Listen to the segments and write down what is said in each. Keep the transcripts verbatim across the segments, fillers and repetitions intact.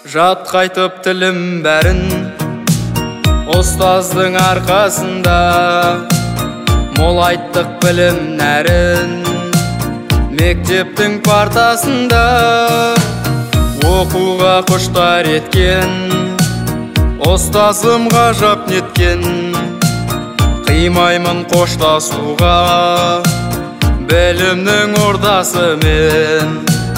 Жат қайтып тілім бәрін ұстаздың арқасында, мол айттық білім нәрін мектептің партасында. Оқуға құштар еткен ұстазым ғажап неткен, қимаймын қоштасуға білімнің ордасымен.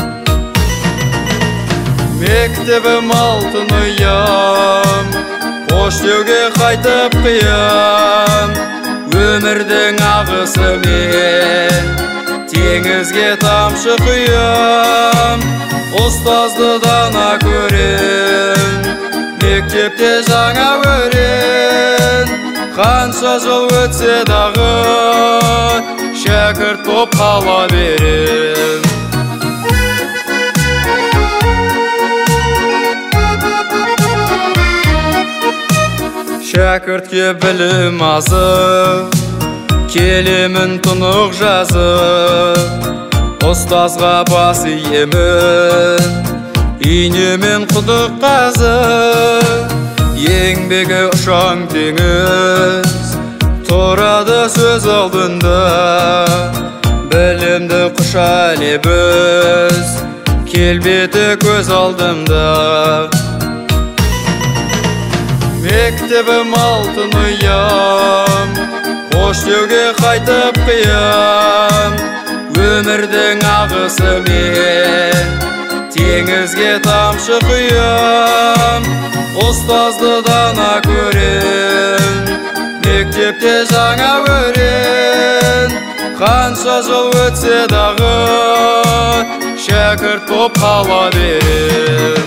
Мектебім алтын ұям, қош деуге қайтып қиям, өмірдің ағысымен теңізге тамшы құям. Ұстазды дана көрем, мектепте жаңа өрен, қанша жыл өтсе дағы шәкірт боп қала берем. Шәкіртке білім азы, келемін тұнық жазы, ұстазға бас иемін, инемен құдық қазы. Еңбегі ұшаң теңіз, тұрады сөз алдында, білімді құша лебіз, келбеті көз алдымда. Мектебім алтын ұям, қош деуге қайтып қиям, өмірдің ағысымен теңізге тамшы құям. Ұстазды дана көрем, мектепте жаңа өрен, қанша жыл өтсе дағы шәкірт боп қала берем.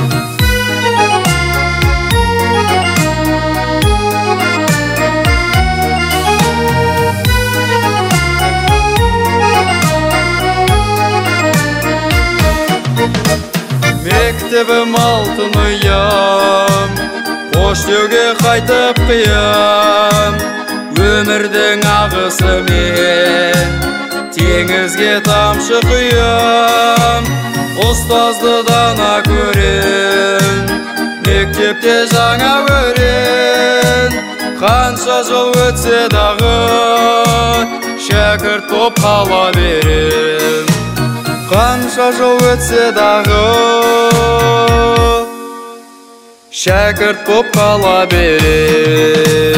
Мектебім алтын ұям, қош деуге қайтып қиям, өмірдің ағысымен теңізге тамшы құям. Ұстазды дана көрем, мектепте жаңа өрен, қанша жыл өтсе дағы шәкірт боп қала берем. Қанша жыл өтсе дағы шәкірт боп қала берем.